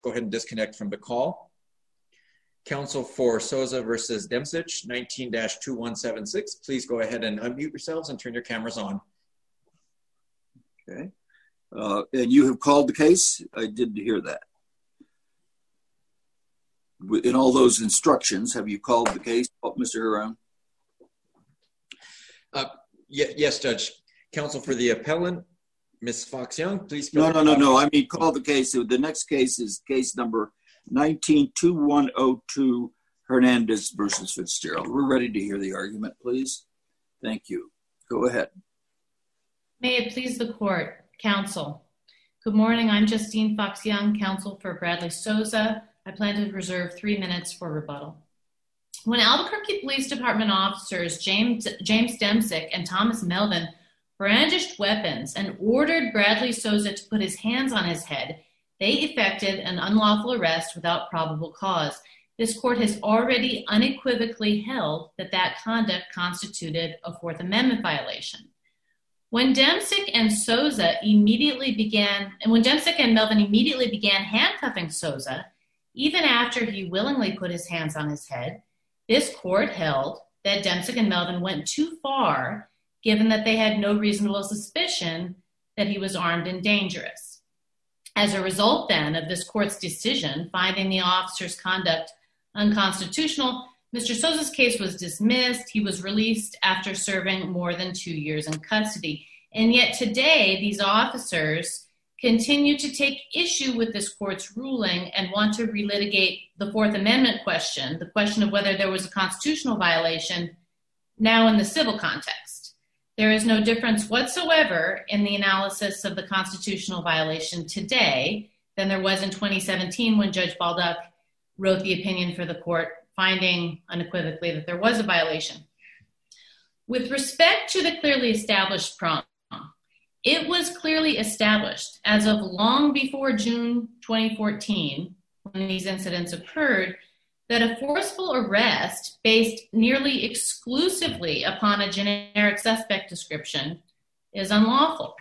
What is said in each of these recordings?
go ahead and disconnect from the call. Counsel for Souza versus Demsic, 19-2176. Please go ahead and unmute yourselves and turn your cameras on. Okay. And you have called the case? I did hear that. In all those instructions, have you called the case, Mr. Huron? Yes, Judge. Counsel for the appellant, Ms. Fox-Young, please. No. I mean, call the case. The next case is case number 19-2102, Hernandez versus Fitzgerald. We're ready to hear the argument, please. Thank you. Go ahead. May it please the court, counsel. Good morning. I'm Justine Fox-Young, counsel for Bradley Souza. I plan to reserve 3 minutes for rebuttal. When Albuquerque Police Department officers James Demsic and Thomas Melvin brandished weapons and ordered Bradley Souza to put his hands on his head, they effected an unlawful arrest without probable cause. This court has already unequivocally held that that conduct constituted a Fourth Amendment violation. When Demsic and Melvin immediately began handcuffing Souza, even after he willingly put his hands on his head, this court held that Demsic and Melvin went too far, given that they had no reasonable suspicion that he was armed and dangerous. As a result, then, of this court's decision finding the officer's conduct unconstitutional, Mr. Souza's case was dismissed. He was released after serving more than 2 years in custody. And yet today, these officers continue to take issue with this court's ruling and want to relitigate the Fourth Amendment question, the question of whether there was a constitutional violation, now in the civil context. There is no difference whatsoever in the analysis of the constitutional violation today than there was in 2017 when Judge Baldock wrote the opinion for the court, finding unequivocally that there was a violation. With respect to the clearly established prong, it was clearly established as of long before June 2014, when these incidents occurred, that a forceful arrest based nearly exclusively upon a generic suspect description is unlawful.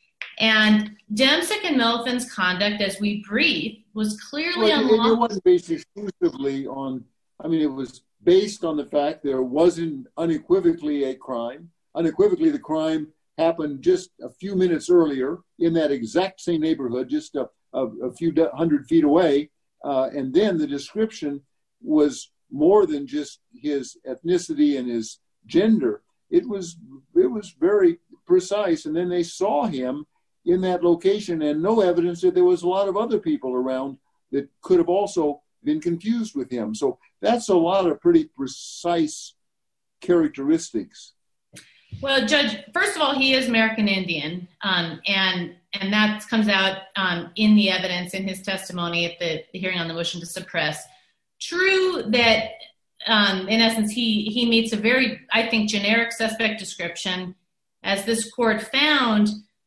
And Demsic and Melvin's conduct, as we brief, was clearly unlawful. It wasn't based exclusively on, it was based on the fact there wasn't unequivocally a crime. Unequivocally, the crime happened just a few minutes earlier in that exact same neighborhood, just a few hundred feet away. And then the description was more than just his ethnicity and his gender. It was very precise. And then they saw him in that location and no evidence that there was a lot of other people around that could have also been confused with him. So that's a lot of pretty precise characteristics. Well, Judge, first of all, he is American Indian, and that comes out in the evidence in his testimony at the hearing on the motion to suppress. True that, in essence, he meets a very, I think, generic suspect description. As this court found,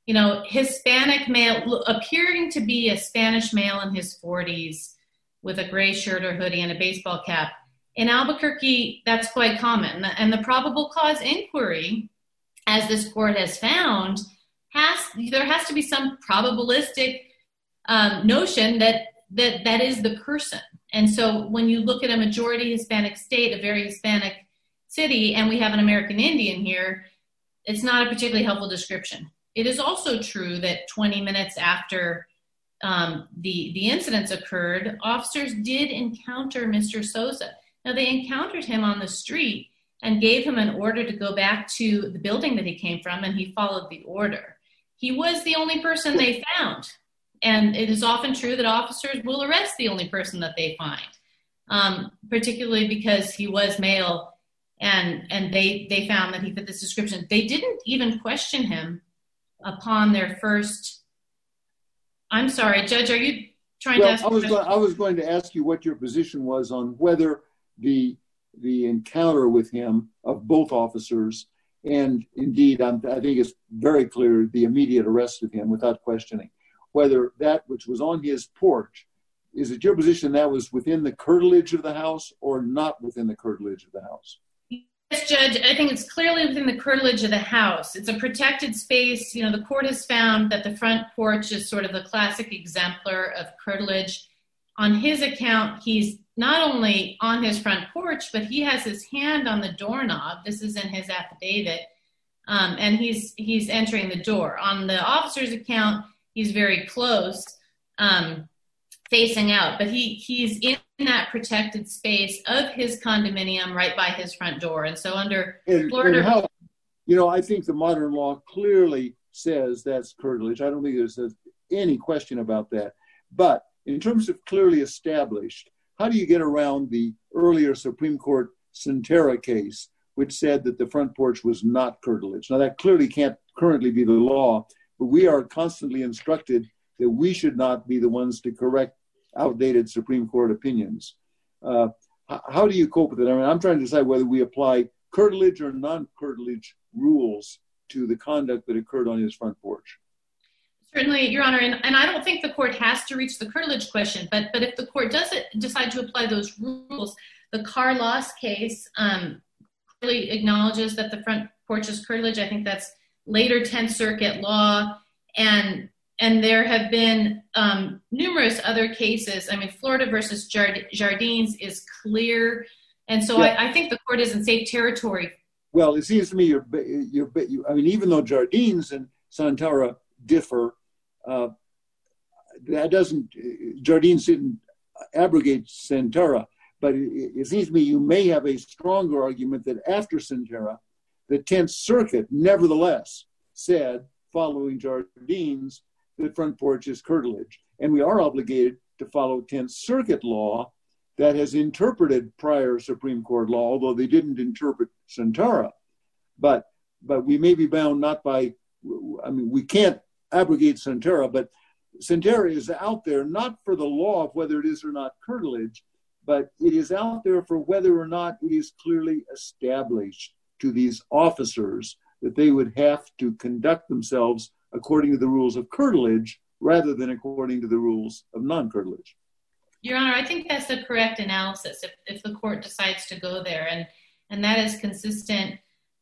Hispanic male, appearing to be a Spanish male in his 40s with a gray shirt or hoodie and a baseball cap. In Albuquerque, that's quite common. And the probable cause inquiry, as this court has found, there has to be some probabilistic notion that is the person. And so when you look at a majority Hispanic state, a very Hispanic city, and we have an American Indian here, it's not a particularly helpful description. It is also true that 20 minutes after the incidents occurred, officers did encounter Mr. Souza. Now, they encountered him on the street and gave him an order to go back to the building that he came from, and he followed the order. He was the only person they found. And it is often true that officers will arrest the only person that they find, particularly because he was male and they found that he fit this description. They didn't even question him upon their first. I'm sorry, Judge, are you trying to ask? I was going to ask you what your position was on whether the encounter with him of both officers, and indeed, I think it's very clear the immediate arrest of him without questioning, whether that which was on his porch, is it your position that was within the curtilage of the house or not within the curtilage of the house? Yes, Judge, I think it's clearly within the curtilage of the house. It's a protected space. The court has found that the front porch is sort of the classic exemplar of curtilage. on his account, he's not only on his front porch, but he has his hand on the doorknob. This is in his affidavit. And he's entering the door. On the officer's account, he's very close, facing out, but he's in that protected space of his condominium right by his front door. And so under Florida... I think the modern law clearly says that's curtilage. I don't think there's any question about that. But in terms of clearly established, how do you get around the earlier Supreme Court Sentara case, which said that the front porch was not curtilage? Now, that clearly can't currently be the law, but we are constantly instructed that we should not be the ones to correct outdated Supreme Court opinions. How do you cope with it? I mean, I'm trying to decide whether we apply curtilage or non-curtilage rules to the conduct that occurred on his front porch. Certainly, Your Honor, and I don't think the court has to reach the curtilage question, but if the court does decide to apply those rules, the Carlos case clearly acknowledges that the front porch is curtilage. I think that's later 10th Circuit law, and there have been numerous other cases. I mean, Florida versus Jardines is clear, and so yeah. I think the court is in safe territory. Well, it seems to me even though Jardines and Sentara differ, Jardines didn't abrogate Sentara, but it seems to me you may have a stronger argument that after Sentara, the 10th Circuit nevertheless said, following Jardines, that front porch is curtilage. And we are obligated to follow 10th Circuit law that has interpreted prior Supreme Court law, although they didn't interpret Sentara. But we may be bound not by, we can't abrogate Sentara, but Sentara is out there not for the law of whether it is or not curtilage, but it is out there for whether or not it is clearly established to these officers that they would have to conduct themselves according to the rules of curtilage rather than according to the rules of non-curtilage. Your Honor, I think that's the correct analysis if the court decides to go there, and that is consistent,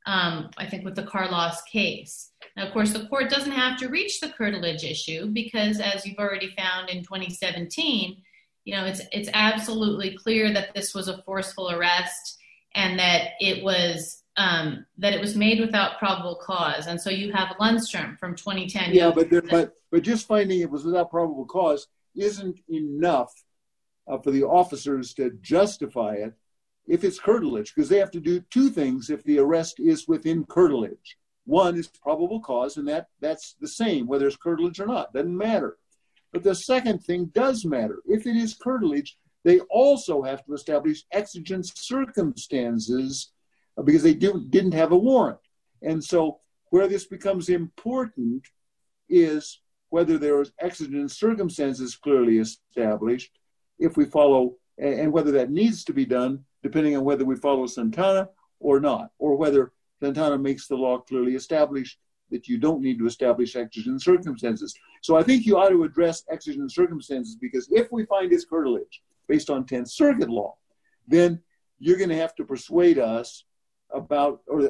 I think, with the Carlos case. Now, of course, the court doesn't have to reach the curtilage issue because, as you've already found in 2017, it's absolutely clear that this was a forceful arrest and that it was made without probable cause. And so you have Lundstrom from 2010. Yeah, but just finding it was without probable cause isn't enough for the officers to justify it if it's curtilage, because they have to do two things if the arrest is within curtilage. One is probable cause, and that's the same whether it's curtilage or not. Doesn't matter. But the second thing does matter. If it is curtilage, they also have to establish exigent circumstances because they didn't have a warrant. And so where this becomes important is whether there is exigent circumstances clearly established if we follow, and whether that needs to be done depending on whether we follow Santana or not, or whether Santana makes the law clearly established that you don't need to establish exigent circumstances. So I think you ought to address exigent circumstances, because if we find it's curtilage based on 10th Circuit law, then you're going to have to persuade us about, or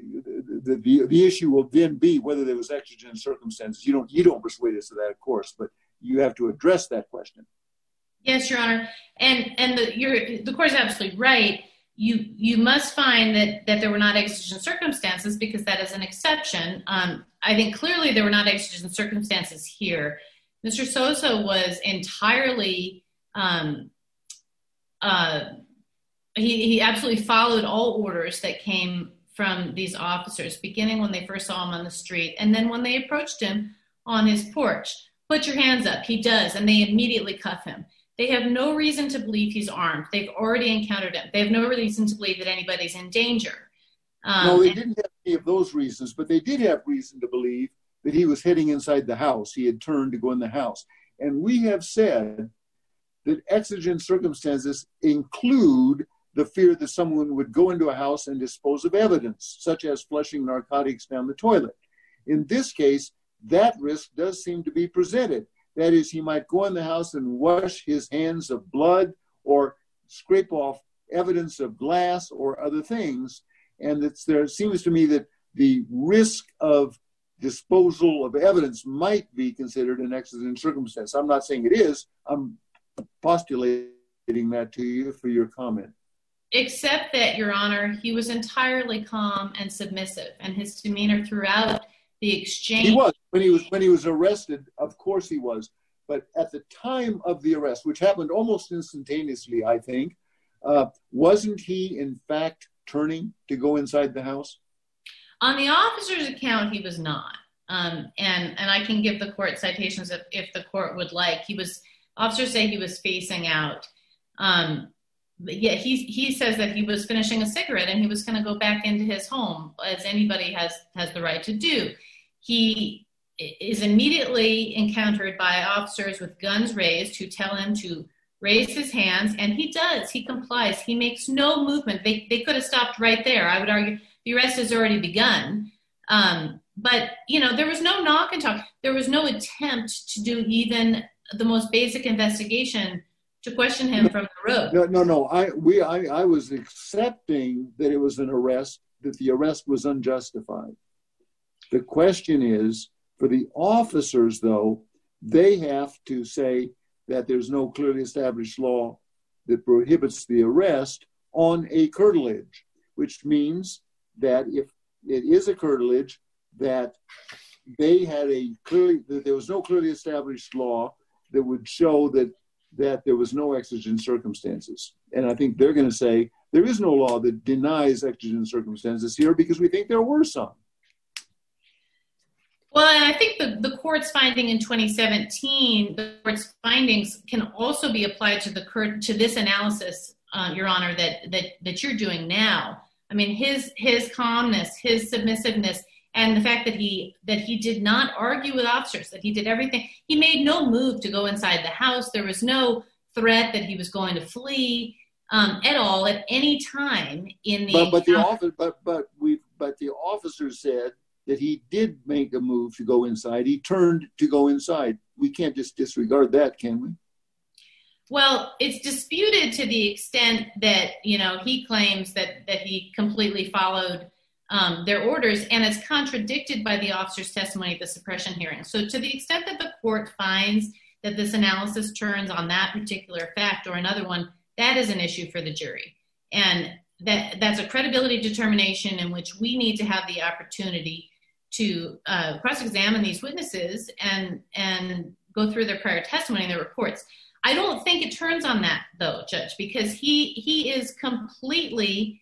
the issue will then be whether there was exigent circumstances. You don't persuade us of that, of course, but you have to address that question. Yes, Your Honor, and the court is absolutely right. You must find that there were not exigent circumstances because that is an exception. I think clearly there were not exigent circumstances here. Mr. Sosa was entirely, he absolutely followed all orders that came from these officers, beginning when they first saw him on the street, and then when they approached him on his porch. Put your hands up. He does, and they immediately cuff him. They have no reason to believe he's armed. They've already encountered him. They have no reason to believe that anybody's in danger. No, they didn't have any of those reasons, but they did have reason to believe that he was heading inside the house. He had turned to go in the house. And we have said that exigent circumstances include the fear that someone would go into a house and dispose of evidence, such as flushing narcotics down the toilet. In this case, that risk does seem to be presented. That is, he might go in the house and wash his hands of blood or scrape off evidence of glass or other things. And there seems to me that the risk of disposal of evidence might be considered an exigent circumstance. I'm not saying it is. I'm postulating that to you for your comment. Except that, Your Honor, he was entirely calm and submissive, and his demeanor throughout the exchange. He was. When he was arrested, of course he was. But at the time of the arrest, which happened almost instantaneously, I think, wasn't he in fact turning to go inside the house? On the officer's account, he was not. And I can give the court citations if the court would like. Officers say he was facing out. But yeah, he says that he was finishing a cigarette and he was going to go back into his home, as anybody has the right to do. He is immediately encountered by officers with guns raised who tell him to raise his hands, and he does. He complies. He makes no movement. They could have stopped right there. I would argue the arrest has already begun. But, there was no knock and talk. There was no attempt to do even the most basic investigation to question him from the road. No. I was accepting that it was an arrest, that the arrest was unjustified. The question is, for the officers, though, they have to say that there's no clearly established law that prohibits the arrest on a curtilage, which means that if it is a curtilage, that they had that there was no clearly established law that would show that there was no exigent circumstances. And I think they're going to say there is no law that denies exigent circumstances here because we think there were some. Well, and I think the court's finding in 2017, the court's findings can also be applied to this analysis, Your Honor, that you're doing now. I mean, his calmness, his submissiveness, and the fact that he did not argue with officers, that he did everything. He made no move to go inside the house. There was no threat that he was going to flee at all at any time in the. But the officer said that he did make a move to go inside. He turned to go inside. We can't just disregard that, can we? Well, it's disputed to the extent that, he claims that he completely followed their orders, and it's contradicted by the officer's testimony at the suppression hearing. So to the extent that the court finds that this analysis turns on that particular fact or another one, that is an issue for the jury. And that's a credibility determination in which we need to have the opportunity to cross-examine these witnesses and go through their prior testimony and their reports. I don't think it turns on that, though, Judge, because he is completely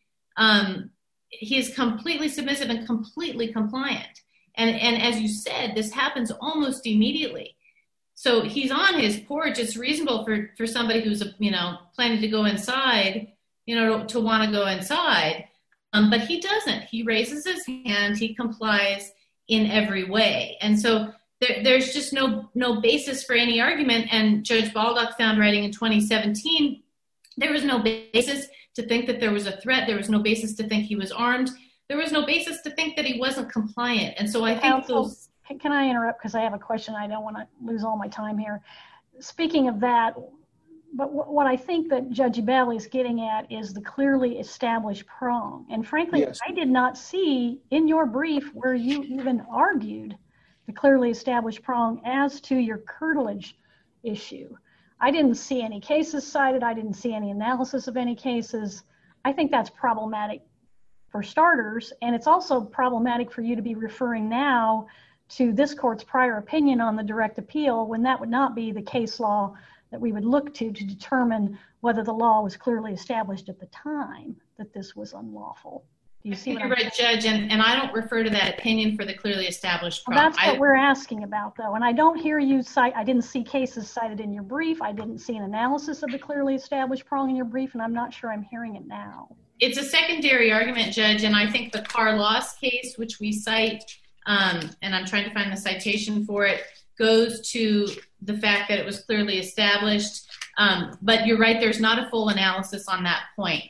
submissive and completely compliant. And as you said, this happens almost immediately. So he's on his porch. It's reasonable for somebody who's planning to go inside, to want to go inside. But he doesn't. He raises his hand. He complies in every way. And so there's just no basis for any argument. And Judge Baldock found, writing in 2017, there was no basis to think that there was a threat. There was no basis to think he was armed. There was no basis to think that he wasn't compliant. And so I think those... Can I interrupt? Because I have a question. I don't want to lose all my time here. Speaking of that, but what I think that Judge Ebell is getting at is the clearly established prong. And frankly, yes. I did not see in your brief where you even argued the clearly established prong as to your curtilage issue. I didn't see any cases cited. I didn't see any analysis of any cases. I think that's problematic for starters. And it's also problematic for you to be referring now to this court's prior opinion on the direct appeal when that would not be the case law that we would look to determine whether the law was clearly established at the time that this was unlawful. Do you see what you're right, Judge, and I don't refer to that opinion for the clearly established prong. Well, that's what we're asking about, though, and I don't hear you cite, I didn't see cases cited in your brief. I didn't see an analysis of the clearly established prong in your brief, and I'm not sure I'm hearing it now. It's a secondary argument, Judge, and I think the Carlos case, which we cite, and I'm trying to find the citation for it, goes to the fact that it was clearly established. But you're right, there's not a full analysis on that point.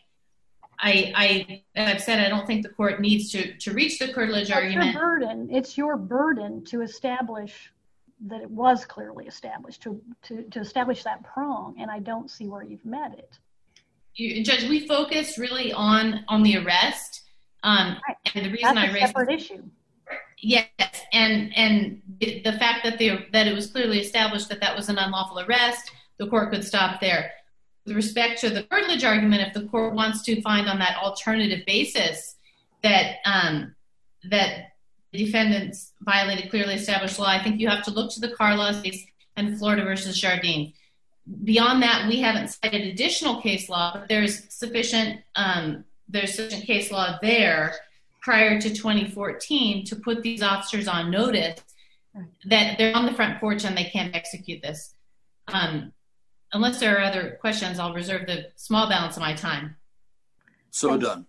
I've said I don't think the court needs to reach the curtilage argument. It's your burden to establish that it was clearly established, to establish that prong, and I don't see where you've met it. Judge, we focus really on the arrest. And the reason That's a separate issue. Yes, and the fact that it was clearly established that was an unlawful arrest, the court could stop there. With respect to the curtilage argument, if the court wants to find on that alternative basis that that defendants violated clearly established law, I think you have to look to the Carlos case and Florida versus Jardine. Beyond that, we haven't cited additional case law, but there's sufficient case law there prior to 2014 to put these officers on notice that they're on the front porch and they can't execute this. Unless there are other questions, I'll reserve the small balance of my time. So done.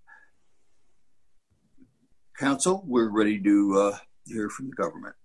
Counsel, we're ready to hear from the government.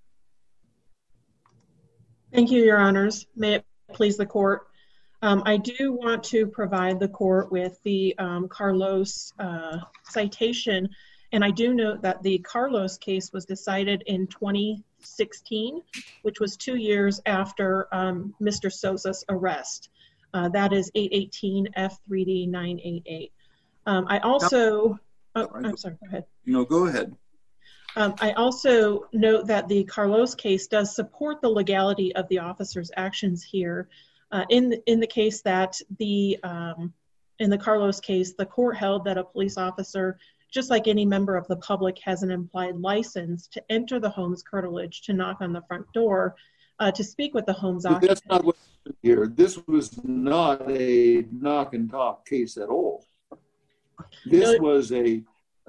Thank you, Your Honors. May it please the court. I do want to provide the court with the Carlos citation, and I do note that the Carlos case was decided in 2016, which was 2 years after Mr. Sosa's arrest. That is 818 F3D 988. I also, I'm sorry, go ahead. No, go ahead. I also note that the Carlos case does support the legality of the officer's actions here. In the case that in the Carlos case, the court held that a police officer, just like any member of the public, has an implied license to enter the home's curtilage, to knock on the front door, to speak with the home's occupant. That's not what happened here. This was not a knock and talk case at all. This was a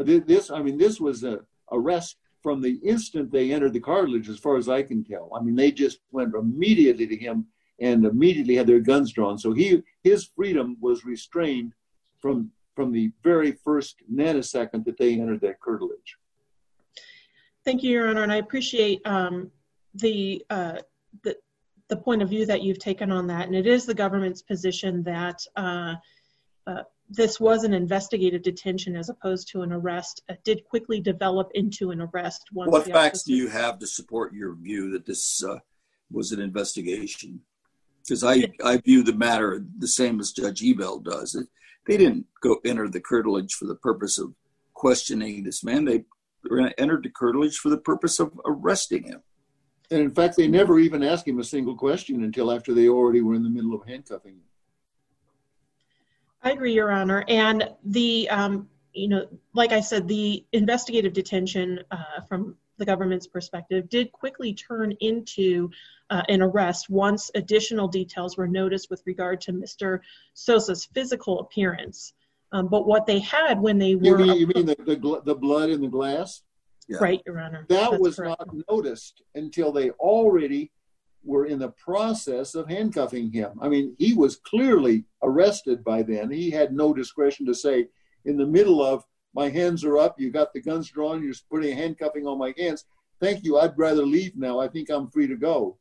arrest from the instant they entered the cartilage, as far as I can tell. I mean, they just went immediately to him and immediately had their guns drawn. So his freedom was restrained from the very first nanosecond that they entered that curtilage. Thank you, Your Honor, and I appreciate the point of view that you've taken on that. And it is the government's position that this was an investigative detention as opposed to an arrest. It did quickly develop into an arrest. What facts do you have to support your view that this was an investigation? Because I view the matter the same as Judge Ebel does. They didn't go enter the curtilage for the purpose of questioning this man. They entered the curtilage for the purpose of arresting him. And in fact, they never even asked him a single question until after they already were in the middle of handcuffing him. I agree, Your Honor. And the, like I said, the investigative detention from the government's perspective did quickly turn into an arrest once additional details were noticed with regard to Mr. Sosa's physical appearance. But what they had when they were— You mean the blood in the glass? Yeah. Right, Your Honor. That was correct. Not noticed until they already were in the process of handcuffing him. I mean, he was clearly arrested by then. He had no discretion to say, in the middle of, my hands are up, you got the guns drawn, you're putting handcuffing on my hands. Thank you, I'd rather leave now. I think I'm free to go.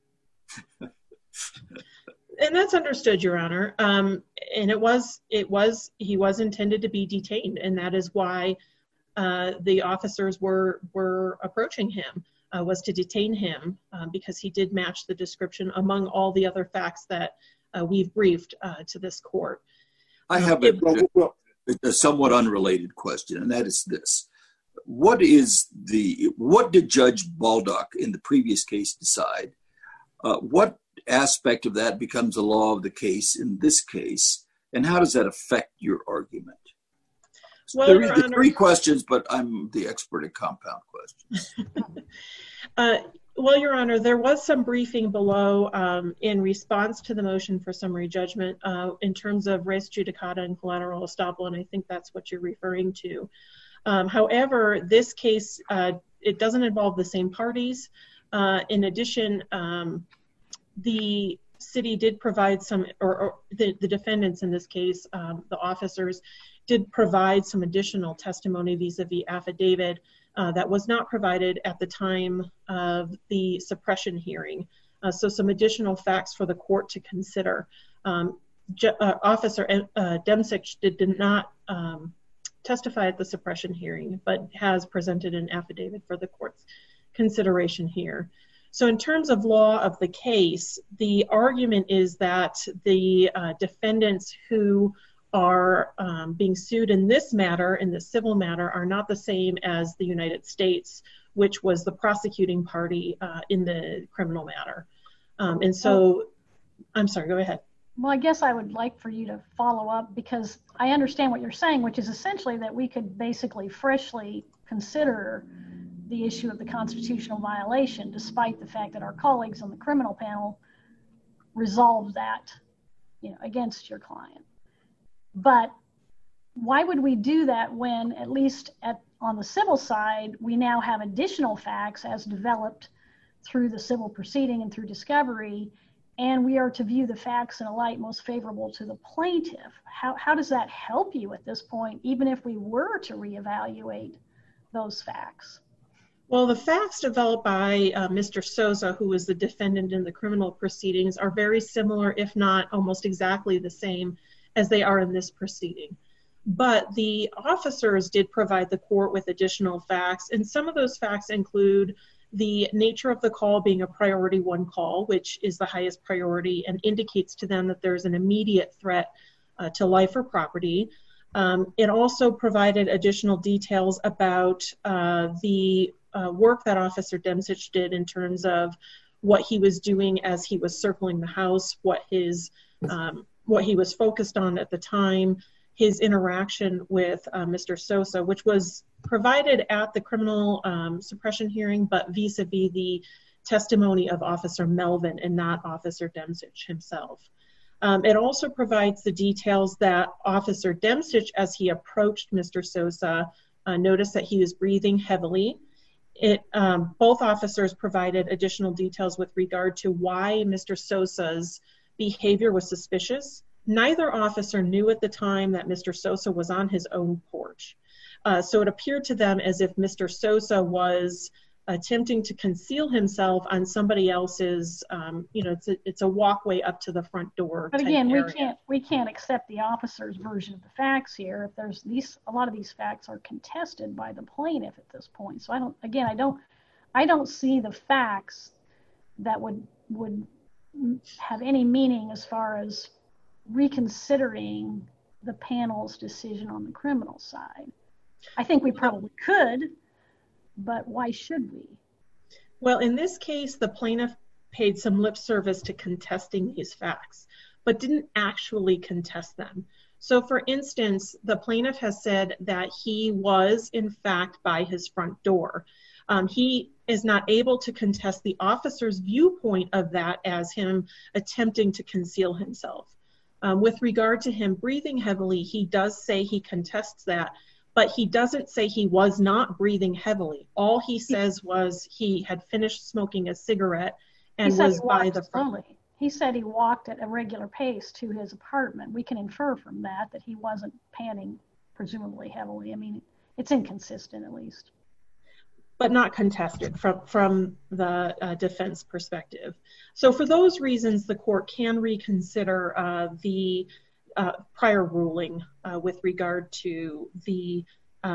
And that's understood, Your Honor. And he was intended to be detained, and that is why the officers were approaching him, was to detain him because he did match the description among all the other facts that we've briefed to this court. I have a somewhat unrelated question, and that is this. What did Judge Baldock in the previous case decide? What aspect of that becomes the law of the case in this case, and how does that affect your argument? Well, there are three questions, but I'm the expert at compound questions. Well, Your Honor, there was some briefing below in response to the motion for summary judgment in terms of res judicata and collateral estoppel, and I think that's what you're referring to. However, this case, it doesn't involve the same parties. In addition, the city did provide some, or the defendants in this case, the officers, did provide some additional testimony vis-a-vis affidavit that was not provided at the time of the suppression hearing. So some additional facts for the court to consider. Officer Demsic did not testify at the suppression hearing, but has presented an affidavit for the court's consideration here. So in terms of law of the case, the argument is that the defendants who are being sued in this matter, in the civil matter, are not the same as the United States, which was the prosecuting party in the criminal matter. And so I'm sorry, go ahead. Well, I guess I would like for you to follow up, because I understand what you're saying, which is essentially that we could basically freshly consider the issue of the constitutional violation, despite the fact that our colleagues on the criminal panel resolved that, against your client. But why would we do that when, at least on the civil side, we now have additional facts as developed through the civil proceeding and through discovery, and we are to view the facts in a light most favorable to the plaintiff? How does that help you at this point, even if we were to reevaluate those facts? Well, the facts developed by Mr. Souza, who was the defendant in the criminal proceedings, are very similar, if not almost exactly the same as they are in this proceeding. But the officers did provide the court with additional facts, and some of those facts include the nature of the call being a priority 1 call, which is the highest priority and indicates to them that there's an immediate threat to life or property. It also provided additional details about the work that Officer Demsich did in terms of what he was doing as he was circling the house, what he was focused on at the time, his interaction with Mr. Souza, which was provided at the criminal suppression hearing, but vis-a-vis the testimony of Officer Melvin and not Officer Demsich himself. It also provides the details that Officer Demsich, as he approached Mr. Souza, noticed that he was breathing heavily. Both officers provided additional details with regard to why Mr. Souza's behavior was suspicious. Neither officer knew at the time that Mr. Souza was on his own porch. So it appeared to them as if Mr. Souza was attempting to conceal himself on somebody else's, it's a walkway up to the front door. But again, we can't accept the officer's version of the facts here. If there's a lot of these facts are contested by the plaintiff at this point. So I don't see the facts that would have any meaning as far as reconsidering the panel's decision on the criminal side. I think we probably could, but why should we? Well, in this case, the plaintiff paid some lip service to contesting these facts, but didn't actually contest them. So, for instance, the plaintiff has said that he was, in fact, by his front door. He is not able to contest the officer's viewpoint of that as him attempting to conceal himself. With regard to him breathing heavily, he does say he contests that, but he doesn't say he was not breathing heavily. All he says was he had finished smoking a cigarette and was by the front. He said he walked at a regular pace to his apartment. We can infer from that he wasn't panting presumably heavily. I mean, it's inconsistent at least. But not contested from the defense perspective. So for those reasons, the court can reconsider the prior ruling with regard to the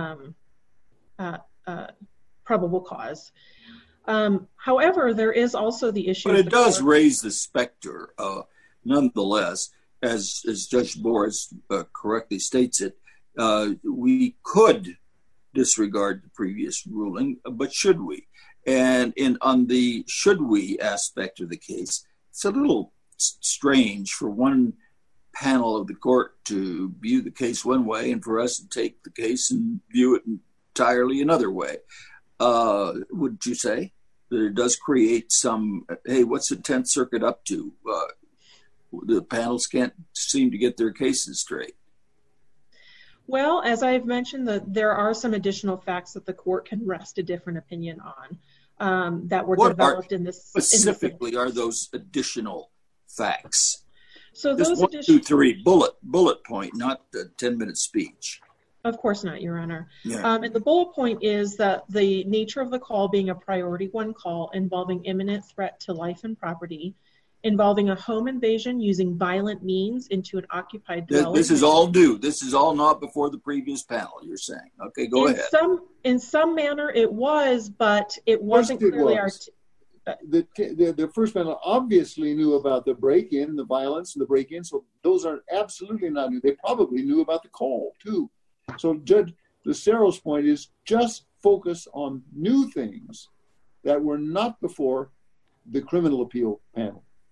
probable cause. However, there is also the issue. But it does raise the specter, nonetheless, as Judge Boris correctly states it. We could disregard the previous ruling, but should we? And on the should we aspect of the case, it's a little strange for one panel of the court to view the case one way and for us to take the case and view it entirely another way. Would you say that it does create some, hey, what's the 10th Circuit up to? The panels can't seem to get their cases straight. Well, as I've mentioned, there are some additional facts that the court can rest a different opinion on that were developed in this. Specifically, are those additional facts? So just those 1, 2, 3 bullet point, not the 10-minute speech. Of course not, Your Honor. Yeah. And the bullet point is that the nature of the call being a priority 1 call involving imminent threat to life and property, involving a home invasion using violent means into an occupied dwelling. This is all due. This is all not before the previous panel, you're saying. Okay, go ahead. In some manner it was, but it wasn't clearly the first panel obviously knew about the break-in, the violence and the break-in, so those are absolutely not new. They probably knew about the call, too. So Judge Lucero's point is just focus on new things that were not before the criminal appeal panel.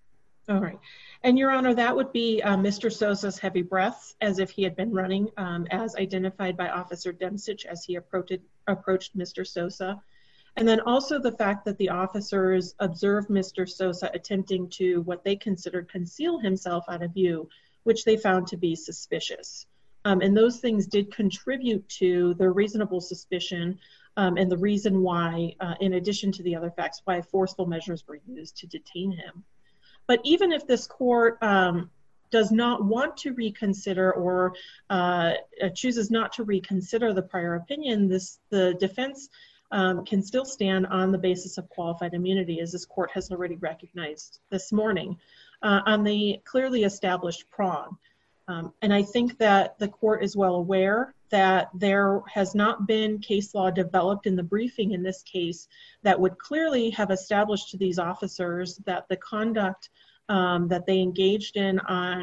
All right. And Your Honor, that would be Mr. Sosa's heavy breaths, as if he had been running, as identified by Officer Demsich as he approached Mr. Sosa. And then also the fact that the officers observed Mr. Sosa attempting to what they considered conceal himself out of view, which they found to be suspicious. And those things did contribute to their reasonable suspicion and the reason why, in addition to the other facts, why forceful measures were used to detain him. But even if this court does not want to reconsider or chooses not to reconsider the prior opinion, the defense can still stand on the basis of qualified immunity, as this court has already recognized this morning, on the clearly established prong. And I think that the court is well aware that there has not been case law developed in the briefing in this case that would clearly have established to these officers that the conduct that they engaged in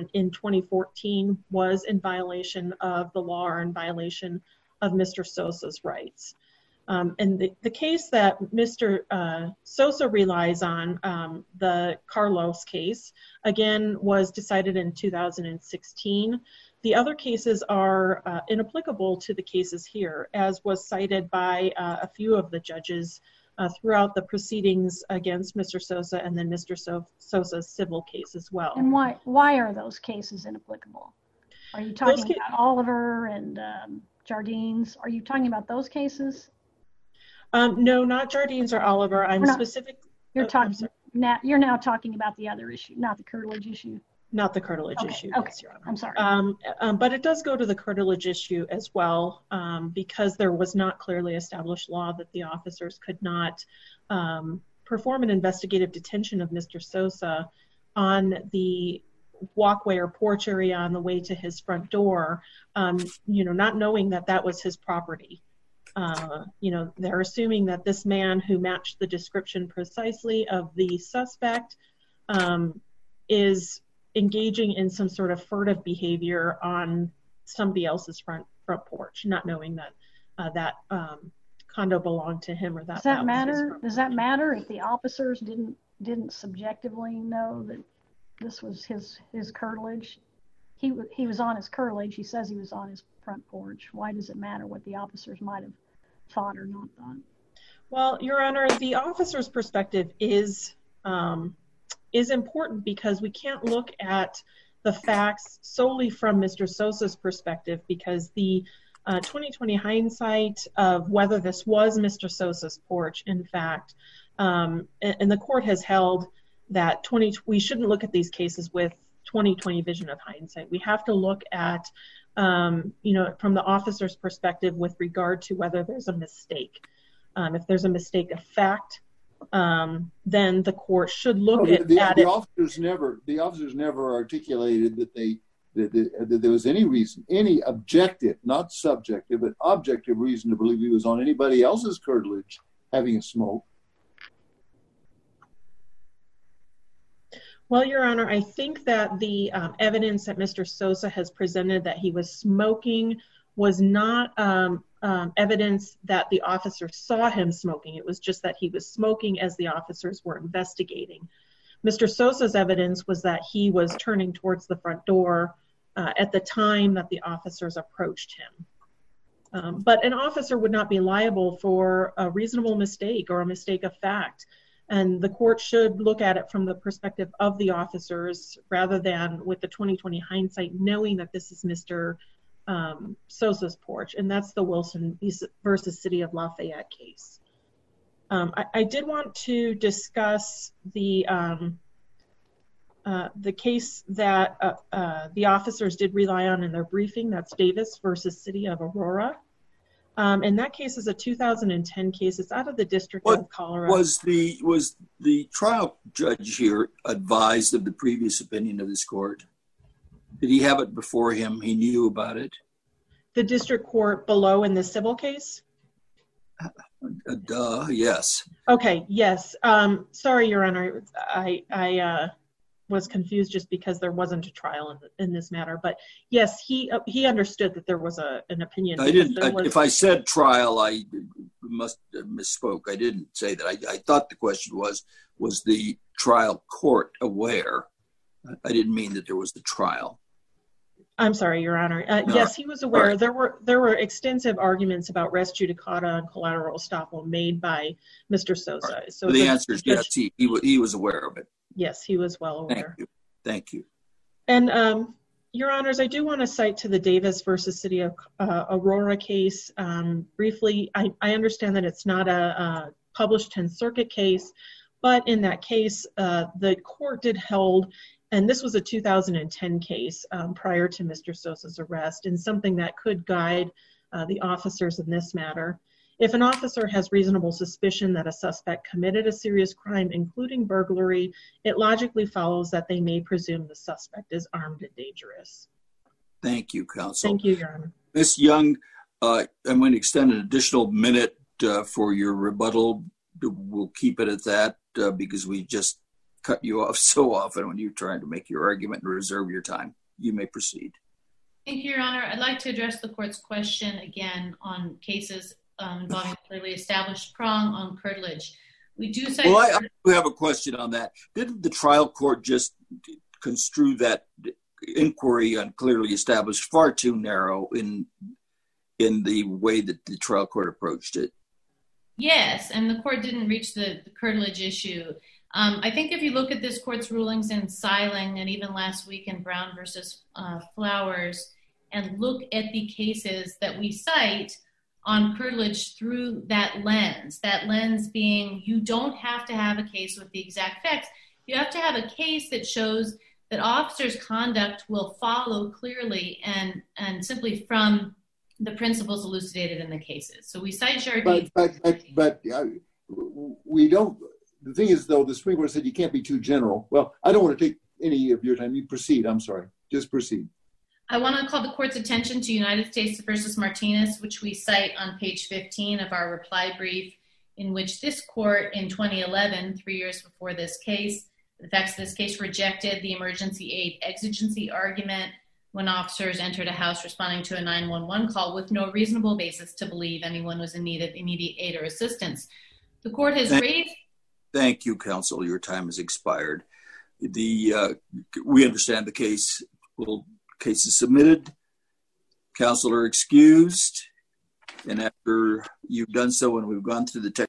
2014 was in violation of the law or in violation of Mr. Sosa's rights. And the case that Mr. Sosa relies on, the Carlos case, again, was decided in 2016. The other cases are inapplicable to the cases here, as was cited by a few of the judges throughout the proceedings against Mr. Sosa and then Mr. Sosa's civil case as well. And why are those cases inapplicable? Are you talking about Oliver and Jardines? Are you talking about those cases? No, not Jardines or Oliver. You're now talking about the other issue, not the curtilage issue. Not the curtilage issue. Okay, yes, Your Honor. I'm sorry. But it does go to the curtilage issue as well, because there was not clearly established law that the officers could not perform an investigative detention of Mr. Sosa on the walkway or porch area on the way to his front door, not knowing that that was his property. They're assuming that this man who matched the description precisely of the suspect is engaging in some sort of furtive behavior on somebody else's front porch, not knowing that that condo belonged to him or that. Does that matter? Does that matter if the officers didn't subjectively know that this was his curtilage? He was on his curtilage. He says he was on his front porch. Why does it matter what the officers might have thought or not thought? Well, Your Honor, the officer's perspective is important because we can't look at the facts solely from Mr. Sosa's perspective, because the 20/20 hindsight of whether this was Mr. Sosa's porch, in fact, and the court has held that we shouldn't look at these cases with 20/20 vision of hindsight. We have to look at, from the officer's perspective with regard to whether there's a mistake. If there's a mistake of fact, then the court should look at it. The officers never articulated that there was any reason, any objective, not subjective, but objective reason to believe he was on anybody else's curtilage having a smoke. Well, Your Honor, I think that the evidence that Mr. Sosa has presented that he was smoking was not evidence that the officer saw him smoking. It was just that he was smoking as the officers were investigating. Mr. Sosa's evidence was that he was turning towards the front door at the time that the officers approached him. But an officer would not be liable for a reasonable mistake or a mistake of fact. And the court should look at it from the perspective of the officers rather than with the 20/20 hindsight, knowing that this is Mr. Sosa's porch. And that's the Wilson versus City of Lafayette case. I did want to discuss the case that the officers did rely on in their briefing. That's Davis versus City of Aurora. And that case is a 2010 case. It's out of the District of Colorado. Was the trial judge here advised of the previous opinion of this court? Did he have it before him? He knew about it? The district court below in the civil case? Yes. Okay, yes. Sorry, Your Honor. I was confused just because there wasn't a trial in this matter. But yes, he understood that there was an opinion. If I said trial, I must have misspoke. I didn't say that. I thought the question was the trial court aware I didn't mean that there was the trial. I'm sorry, Your Honor. Yes, he was aware. Right. There were extensive arguments about res judicata and collateral estoppel made by Mr. Sosa. Right. So the answer is yes, he was aware of it. Yes, he was well aware. Thank you. And Your Honors, I do want to cite to the Davis versus City of Aurora case. Briefly, I understand that it's not a published 10th Circuit case, but in that case, the court did hold, and this was a 2010 case prior to Mr. Sosa's arrest, and something that could guide the officers in this matter. If an officer has reasonable suspicion that a suspect committed a serious crime, including burglary, it logically follows that they may presume the suspect is armed and dangerous. Thank you, counsel. Thank you, Your Honor. Ms. Young, I'm going to extend an additional minute for your rebuttal. We'll keep it at that because we just cut you off so often when you're trying to make your argument and reserve your time. You may proceed. Thank you, Your Honor. I'd like to address the court's question again on cases involving clearly established prong on curtilage. We do say. Well, I have a question on that. Didn't the trial court just construe that inquiry on clearly established far too narrow in the way that the trial court approached it? Yes, and the court didn't reach the curtilage issue. I think if you look at this court's rulings in Seiling and even last week in Brown versus Flowers and look at the cases that we cite on curtilage through that lens being you don't have to have a case with the exact facts. You have to have a case that shows that officers' conduct will follow clearly and simply from the principles elucidated in the cases. So we cite Jardine. But we don't. The thing is, though, the Supreme Court said you can't be too general. Well, I don't want to take any of your time. You proceed. I'm sorry. Just proceed. I want to call the court's attention to United States versus Martinez, which we cite on page 15 of our reply brief, in which this court in 2011, 3 years before this case, the facts of this case rejected the emergency aid exigency argument when officers entered a house responding to a 911 call with no reasonable basis to believe anyone was in need of immediate aid or assistance. The court has raised... Thank you, counsel. Your time has expired. We understand the case. Case is submitted. Counsel are excused. And after you've done so and we've gone through the